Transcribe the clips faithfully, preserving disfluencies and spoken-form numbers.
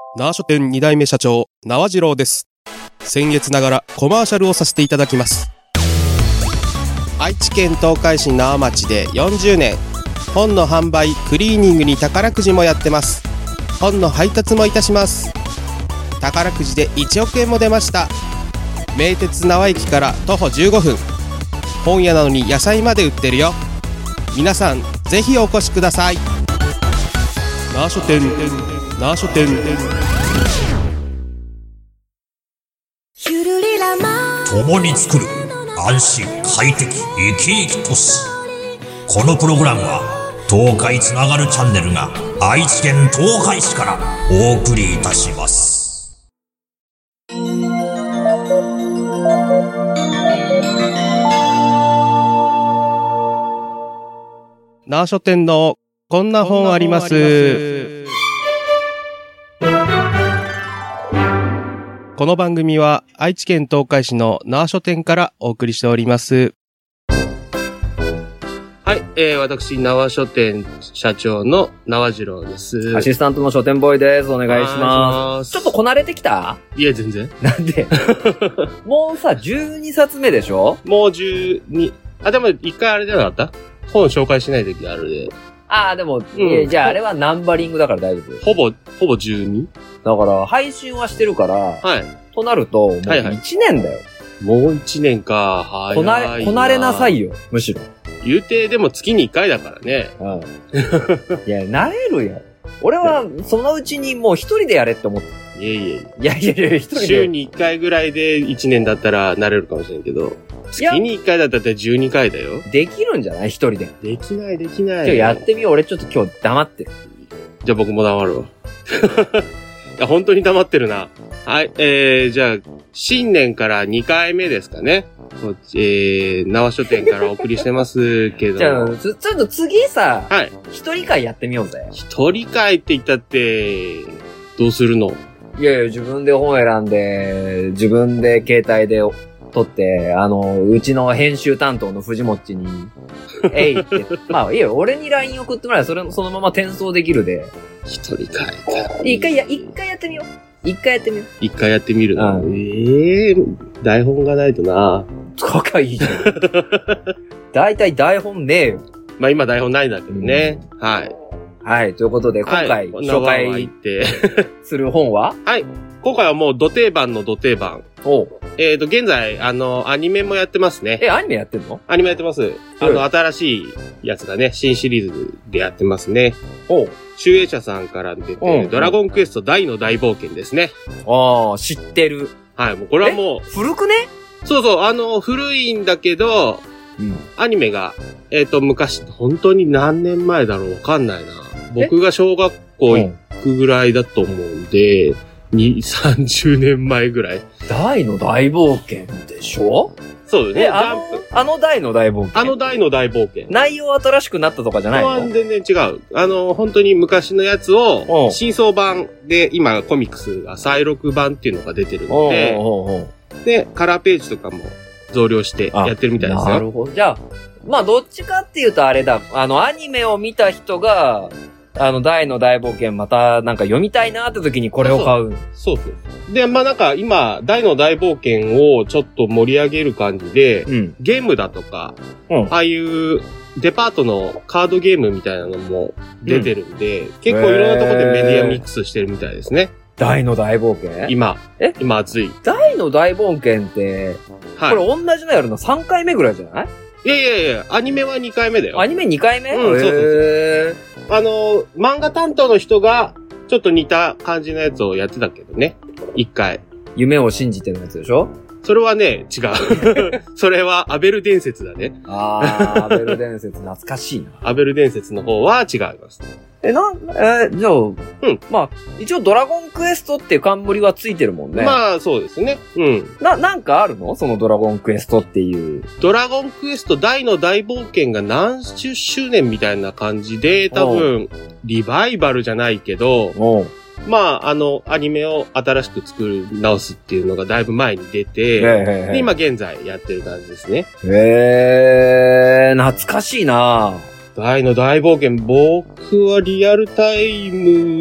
縄書店に代目社長縄次郎です。先月ながらコマーシャルをさせていただきます。愛知県東海市縄町でよんじゅうねん、本の販売クリーニングに宝くじもやってます。本の配達もいたします。宝くじでいちおくえんも出ました。名鉄縄駅から徒歩じゅうごふん、本屋なのに野菜まで売ってるよ。皆さんぜひお越しください。縄書店縄書店共に作る安心快適生き生き都市。このプログラムは東海つながるチャンネルが愛知県東海市からお送りいたします。 縄書店のこんな本あります。この番組は愛知県東海市の縄書店からお送りしております。はい、えー、私縄書店社長の縄次郎です。 アシスタントの書店ボーイです。お願いします。ちょっとこなれてきた？ いや全然。 なんで？もうさじゅうにさつめでしょ？ もうじゅうに、あ、でも一回あれじゃなかった？本紹介しないときあるで。 ああ、でも、うんえー、じゃああれはナンバリングだから大丈夫。 ほぼ、ほぼじゅうに？ だから、配信はしてるから、 はい。 となると、もういちねんだよ。 はいはい、もういちねんか。はい。 こなれ、こなれなさいよ、むしろ。 言うて、でも月にいっかいだからね。 うん。いや、慣れるよ。俺は、そのうちにもう一人でやれって思って。 いやいやいや。 いやいやいや、一人で。 週にいっかいぐらいでいちねんだったら慣れるかもしれんけど。月にいっかいだったらじゅうにかいだよ。 できるんじゃない？一人で。 できないできない。 今日やってみよう。俺ちょっと今日黙ってる。 じゃあ僕も黙るわ。いや、本当に黙ってるな。はい、えー、じゃあ、新年からにかいめですかね。えー、縄書店からお送りしてますけど。 じゃあ、ちょっと次さ、 はい。 一人会やってみようぜ。 一人会って言ったって、どうするの？ いやいや、自分で本選んで、自分で携帯で撮って、あの、うちの編集担当の藤もっちに、えいって。まあ、いいよ、俺に ライン 送ってもらえば、それ、そのまま転送できるで。 一人会か。 一回や、一回やってみよう。一回やってみよう。 一回やってみるの、 うん、 ええー、台本がないとな。 かかいいじゃん。だいたい台本ねえよ。 まあ今台本ないんだけどね。うん、はい。 はい、ということで、今回、はい、紹介する本ははい。今回はもう、ド定番のド定番。 おう。 えっと、現在、あの、アニメもやってますね。 え、アニメやってんの？ アニメやってます。あの、新しいやつがね、新シリーズでやってますね。 おう。 集英社さんから出てる、ドラゴンクエスト大の大冒険ですね。 ああ、知ってる。 はい、もうこれはもう。 古くね？ そうそう、あの、古いんだけど、うん、アニメが、えっと、昔、本当に何年前だろうわかんないな。僕が小学校行くぐらいだと思うんで、に、さんじゅうねんまえぐらい。 大の大冒険でしょ？ そうですね。 あの、あの大の大冒険。 あの大の大冒険。 内容新しくなったとかじゃないの？ 全然違う。あの、本当に昔のやつを、新装版で、今コミックスが再録版っていうのが出てるので、おうおうおうで、カラーページとかも増量してやってるみたいですよ。 なるほど。じゃあ、まあどっちかっていうとあれだ。あの、アニメを見た人が、あの、大の大冒険またなんか読みたいなって時にこれを買う。 そうそう。で、まあなんか今、大の大冒険をちょっと盛り上げる感じで、うん、ゲームだとか、うん、ああいうデパートのカードゲームみたいなのも出てるんで、うん、結構いろんなところでメディアミックスしてるみたいですね。 大の大冒険？ 今。え今熱い。 大の大冒険って、はい、これ同じのやるのさんかいめぐらいじゃない？ いやいやいや、アニメはにかいめだよ。 アニメにかいめ？ うん、そうそうそう。あの、漫画担当の人が、ちょっと似た感じのやつをやってたけどね。いっかい。 夢を信じてるやつでしょ？ それはね、違う。それはアベル伝説だね。 あー、アベル伝説懐かしいな。 アベル伝説の方は違います。 え、な、えー、じゃあ、うん。まあ、一応ドラゴンクエストっていう冠はついてるもんね。 まあ、そうですね。うん。 な、なんかあるの？そのドラゴンクエストっていう。 ドラゴンクエスト大の大冒険が何十周年みたいな感じで、多分、リバイバルじゃないけど、まあ、あの、アニメを新しく作り直すっていうのがだいぶ前に出て、で今現在やってる感じですね。 へー、懐かしいな。 大の大冒険、僕はリアルタイム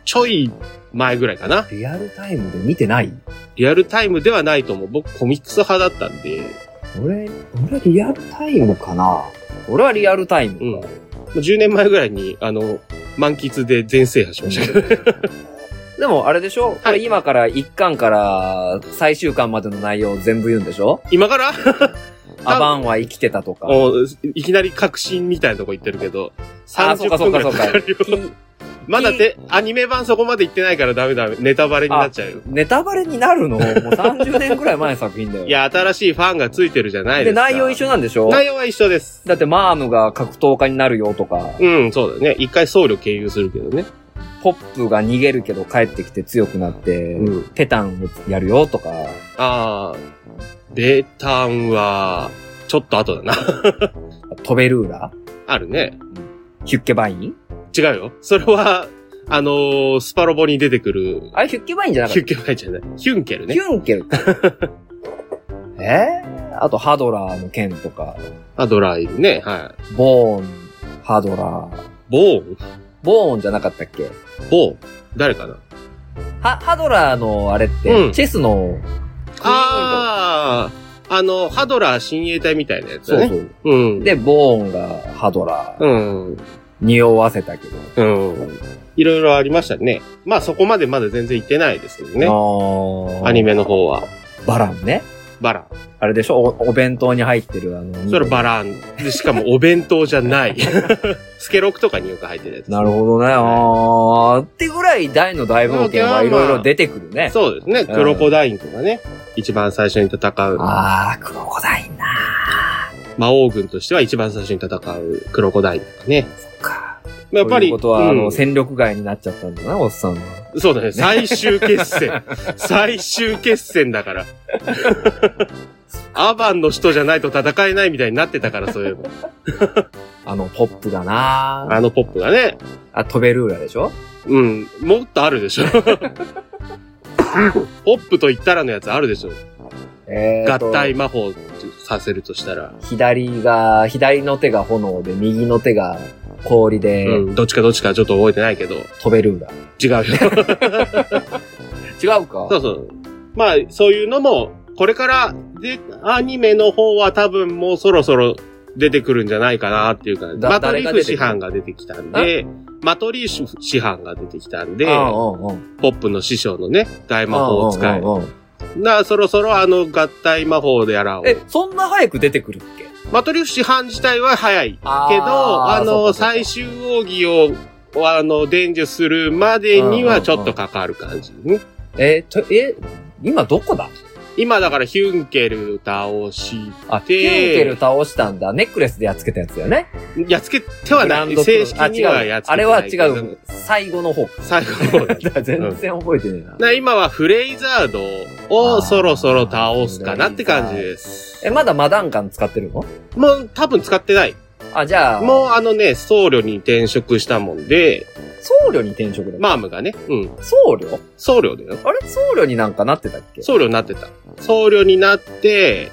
ちょい前ぐらいかな。 リアルタイムで見てない？ リアルタイムではないと思う。僕コミックス派だったんで。 俺、俺リアルタイムかな？俺はリアルタイムか。うん。もうじゅうねんまえぐらいに、あの、満喫で全制覇しましたけど。 でも、あれでしょ、はい、今からいっかんから最終巻までの内容を全部言うんでしょ？ 今からアバンは生きてたとか。 いきなり確信みたいなとこ言ってるけど。 さんじゅっぷんくらいかかるよ。 まだってアニメ版そこまで行ってないからダメダメ。ネタバレになっちゃうよ。 ネタバレになるの？もうさんじゅうねんくらい前の作品だよ。 いや、新しいファンがついてるじゃないですか。 で、内容一緒なんでしょ？ 内容は一緒です。 だってマームが格闘家になるよとか。 うん、そうだね。一回僧侶経由するけどね。 ポップが逃げるけど帰ってきて強くなって、うん、ペタンをやるよとか。 ああ、ペタンは、ちょっと後だな。 トベルーラ？ あるね。 ヒュッケバイン？ 違うよ。それは、あのー、スパロボに出てくる。 あれヒュッケバインじゃなかった？ ヒュッケバインじゃない。ヒュンケルね。 ヒュンケル。えー、あとハドラーの剣とか。 ハドラーいるね。はい。 ボーン、ハドラー。 ボーン？ ボーンじゃなかったっけ？ ボーン？誰かな？ は、ハドラーのあれって、うん、チェスの、 ああ、あの、ハドラー親衛隊みたいなやつだね。そうそう。うん。 で、ボーンがハドラー。 うん。 匂わせたけど。 うん。いろいろありましたね。まあそこまでまだ全然行ってないですけどね。あアニメの方は。 バランね。 バラン。 あれでしょ お, お弁当に入ってるあの。 それバラン。で、しかもお弁当じゃない。スケロクとかによく入ってるやつ、ね。 なるほどね。あー。ってぐらい大の大冒険はいろいろ出てくるね。 そうですね。クロコダインとかね。一番最初に戦う。 あー、クロコダインな魔王軍としては一番最初に戦うクロコダインとかね。 そっか。 やっぱり。 ということは、うん、あの、戦力外になっちゃったんだな、おっさんは。 そうだね。最終決戦。最終決戦だから。アバンの人じゃないと戦えないみたいになってたから、そういうの。 あの、ポップがなあのポップがね。 あ、トベルーラでしょ？ うん。もっとあるでしょ。ポップと言ったらのやつあるでしょ。えー、合体魔法させるとしたら。 左が、左の手が炎で、右の手が氷で。 うん。どっちかどっちかちょっと覚えてないけど。 トベルーラ。 違うよ。 違うか。 そうそう。まあ、そういうのも、これから、で、アニメの方は多分もうそろそろ出てくるんじゃないかなっていうか、マトリーフ師範が出てきたんで、マトリーフ師範が出てきたんで、ポップの師匠のね、大魔法を使え。な、そろそろあの合体魔法でやらを。 え、そんな早く出てくるっけ？ マトリーフ師範自体は早い。けど、あ, あの、最終奥義を、あの、伝授するまでにはちょっとかかる感じね。 え、と、え、今どこだ？ 今だからヒュンケル倒して、 あ、ヒュンケル倒したんだ。ネックレスでやっつけたやつだよね。 やっつけてはない。正式にはやっつけてない。 あれは違う。最後の方。 最後の方。 全然覚えてねえな。 な今はフレイザードをそろそろ倒すかなって感じです。 え、まだマダンカン使ってるの？ もう多分使ってない。 あ、じゃあ。 もうあのね、僧侶に転職したもんで、 僧侶に転職だ。 マームがね。うん。 僧侶？ 僧侶だよ。 あれ僧侶になんかなってたっけ？ 僧侶になってた。僧侶になって、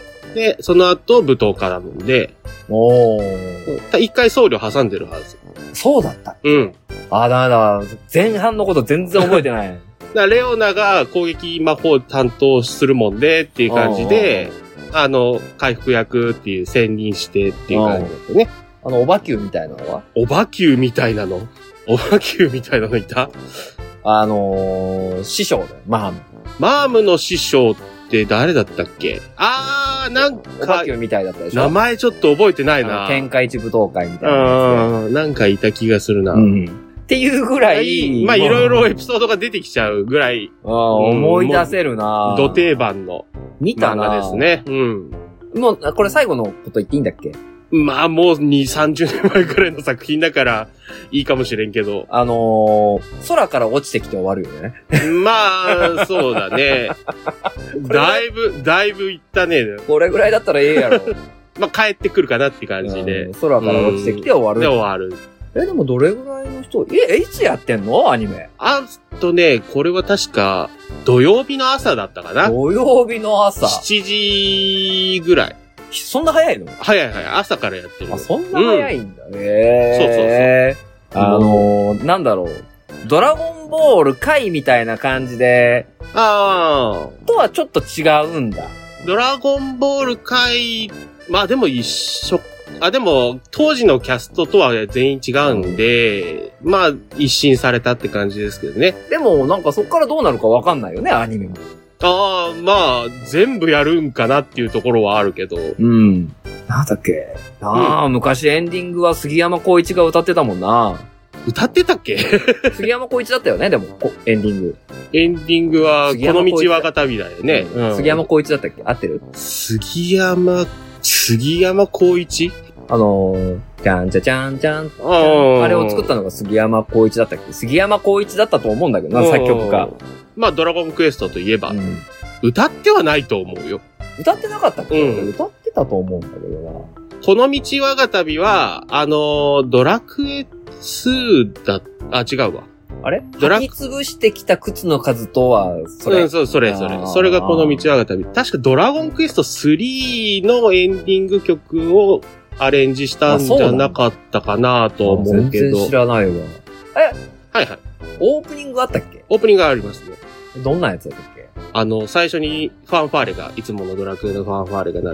で、その後舞踏家だもんで。 おー。 一回僧侶挟んでるはず。 そうだったっけ？ うん。 あ、だめだ。前半のこと全然覚えてない。 だレオナが攻撃魔法担当するもんでっていう感じで、あの、回復役っていう専任してっていう感じだったね。 あの、オバキューみたいなのは？ オバキューみたいなのオバキューみたいなのいた？ あのー、師匠だよ、マーム。 マームの師匠って誰だったっけ？あー、なんか、 オバキューみたいだったでしょ？ 名前ちょっと覚えてないな。 天下一武道会みたいなやつで。うん、なんかいた気がするな。 うん。っていうぐらい、 まあ、いろいろエピソードが出てきちゃうぐらい。 ああ、思い出せるな。 ド定番の漫画ですね。うん。 もう、これ最後のこと言っていいんだっけ？ まあ、もうに、さんじゅうねんまえくらいの作品だから、いいかもしれんけど。 あのー、空から落ちてきて終わるよね。 まあ、そうだね。だいぶ、だいぶいったね。 これぐらいだったらええやろ。 まあ、帰ってくるかなって感じで。 空から落ちてきて終わる。 で終わる。 え、でもどれぐらいの人、え、いつやってんの？アニメ。 あとね、これは確か、土曜日の朝だったかな。 土曜日の朝。 しちじぐらい。 そんな早いの？ 早い早い。朝からやってる。 あ、そんな早いんだね。うん、そうそうそう。あのー、なんだろう。ドラゴンンボール回みたいな感じで、 あとはちょっと違うんだ。 ドラゴンボール回、まあでも一緒、あ、でも当時のキャストとは全員違うんで、まあ一新されたって感じですけどね。 でもなんかそっからどうなるかわかんないよね、アニメも。 ああ、まあ全部やるんかなっていうところはあるけど。 うん。なんだっけああ、うん、昔エンディングは杉山浩一が歌ってたもんな。 歌ってたっけ杉山浩一だったよね、でも、エンディング。 エンディングは、この道はが旅だよね。 うん、杉山浩一だったっけ合ってる杉山、杉山浩一あのー、じゃんじゃじゃんじゃん。あれを作ったのが杉山浩一だったっけ杉山浩一だったと思うんだけどな、作曲家。まあ、ドラゴンクエストといえば、うん、歌ってはないと思うよ。 歌ってなかったっけ、うん、歌ってたと思うんだけどな。 この道我が旅は、あのー、ドラクエツーだ、あ、違うわ。 あれドラ履き潰してきた靴の数とは、それ。 うん、そう、それ、それ。それがこの道我が旅。確かドラゴンクエストスリーのエンディング曲をアレンジしたんじゃなかったかなと思うけど。 全然知らないわ。えはいはい。 オープニングあったっけオープニングがありますね。 どんなやつだったっけあの、最初にファンファーレが、いつものドラクエのファンファーレが鳴って、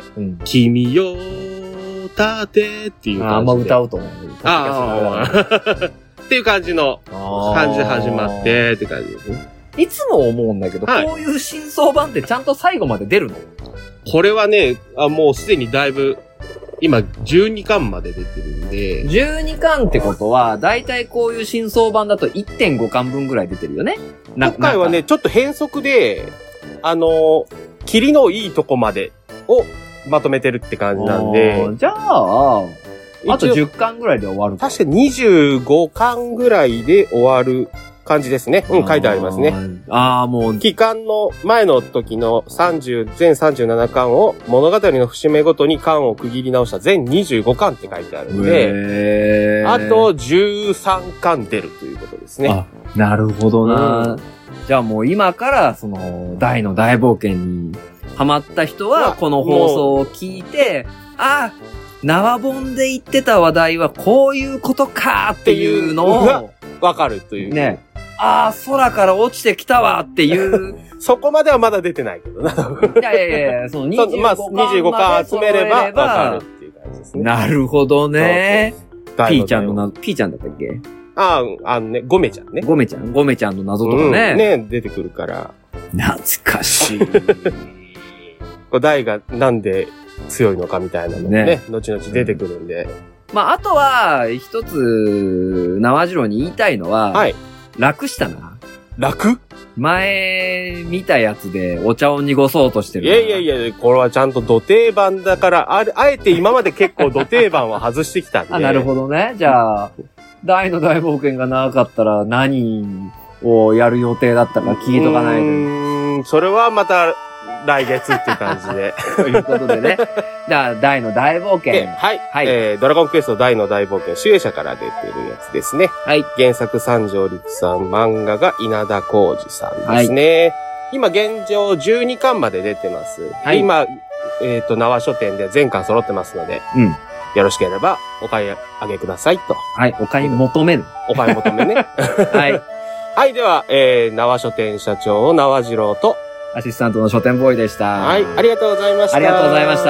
うん、君よ立てっていう感じで。あ、 あんま歌うと思う。 ああ。っていう感じの、感じで始まってって感じですね。 いつも思うんだけど、はい、こういう新装版ってちゃんと最後まで出るの？ これはね、あもうすでにだいぶ、今じゅうにかんまで出てるんで。 じゅうにかんってことは、だいたいこういう新装版だと いってんごかんぶんぐらい出てるよね。 今回はね、ちょっと変則で、あの、切りのいいとこまでをまとめてるって感じなんで。 じゃあ、あとじゅっかんぐらいで終わるか。 確かにじゅうごかんぐらいで終わる感じですね。うん、書いてありますね。 ああ、もう。 期間の前の時のさんじゅう、全さんじゅうななかんを物語の節目ごとに巻を区切り直した全にじゅうごかんって書いてあるんで、あとじゅうさんかん出るということですね。 あ、なるほどな、うん。じゃあもう今からその大の大冒険にハマった人はこの放送を聞いて、ああ、縄本で言ってた話題はこういうことかっていうのをわかるという。 ね。ああ、空から落ちてきたわっていう。 そこまではまだ出てないけどな。 いやいやいや、そのにじゅうごかんまでにじゅうごかん集めればわかるっていう感じですね。 なるほどね。ピーちゃんの謎、ピーちゃんだったっけ？ ああ、あのね、ゴメちゃんね。 ゴメちゃん、ゴメちゃんの謎とかね。うん、 ね、出てくるから。 懐かしい。 大がなんで強いのかみたいなのもね、ね後々出てくるんで。 うん、まあ、あとは、一つ、縄次郎に言いたいのは、はい。楽したな。 楽？ 前、見たやつでお茶を濁そうとしてる。 いやいやいや、これはちゃんと土定番だから、あ, あえて今まで結構土定番は外してきたんで。 あ、なるほどね。じゃあ、大の大冒険が長かったら何をやる予定だったか聞いとかないと。うーん、それはまた、来月っていう感じで。 ということでね。じゃあ、大の大冒険。 はい。はい。えー、ドラゴンクエスト大の大冒険、集英社から出てるやつですね。はい。原作三条陸さん、漫画が稲田浩二さんですね。はい、今、現状じゅうにかんまで出てます。はい。今、えっ、ー、と、縄書店で全巻揃ってますので。うん。よろしければ、お買い上げくださいと。 はい。お買い求める。 お買い求めね。はい。はい。では、えー、縄書店社長を縄次郎と、 アシスタントの書店ボーイでした。 はい、ありがとうございました。 ありがとうございました。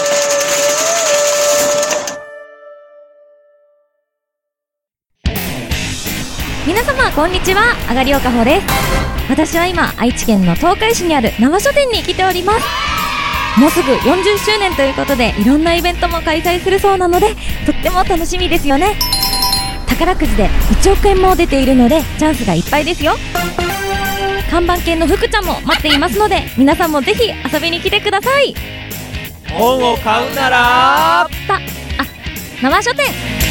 皆様こんにちは、あがりおかほです。私は今愛知県の東海市にある縄書店に来ております。もうすぐよんじゅっしゅうねんということでいろんなイベントも開催するそうなので、とっても楽しみですよね。宝くじでいちおくえんも出ているのでチャンスがいっぱいですよ。看板犬の福ちゃんも待っていますので、皆さんもぜひ遊びに来てください。 本を買うならた、あ、縄書店。